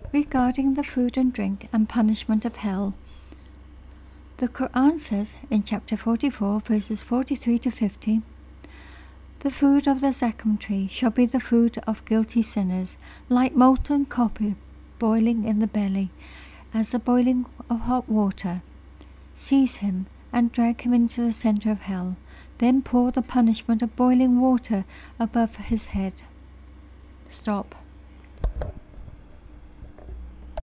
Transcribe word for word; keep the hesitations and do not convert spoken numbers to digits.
regarding the food and drink and punishment of hell. The Quran says in chapter forty-four, verses forty-three to fifty, "The food of the Zakum tree shall be the food of guilty sinners, like molten copper boiling in the belly, as the boiling of hot water. Seize him and drag him into the centre of hell, then pour the punishment of boiling water above his head." Stop.